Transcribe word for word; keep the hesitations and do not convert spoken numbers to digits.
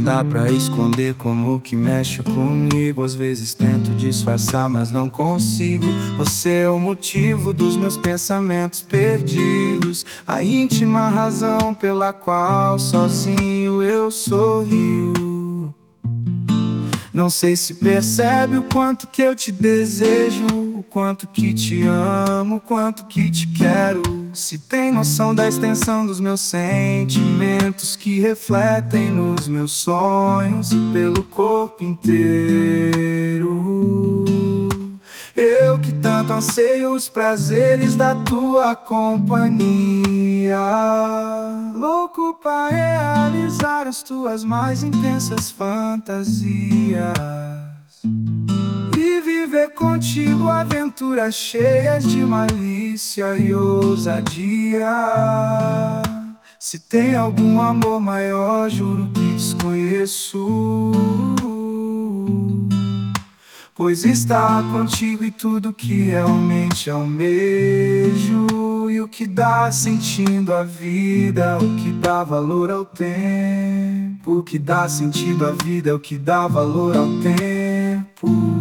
não dá pra esconder como que mexe comigo. Às vezes tento disfarçar, mas não consigo. Você é o motivo dos meus pensamentos perdidos, a íntima razão pela qual sozinho eu sorrio. Não sei se percebe o quanto que eu te desejo, o quanto que te amo, o quanto que te quero. Se tem noção da extensão dos meus sentimentos, que refletem nos meus sonhos e pelo corpo inteiro. Eu que tanto anseio os prazeres da tua companhia, louco pra realizar as tuas mais intensas fantasias e viver contigo aventuras cheias de malícia e ousadia. Se tem algum amor maior, juro que desconheço, pois estar contigo e tudo que realmente almejo, e o que dá sentido à vida, o que dá valor ao tempo. O que dá sentido à vida, o que dá valor ao tempo.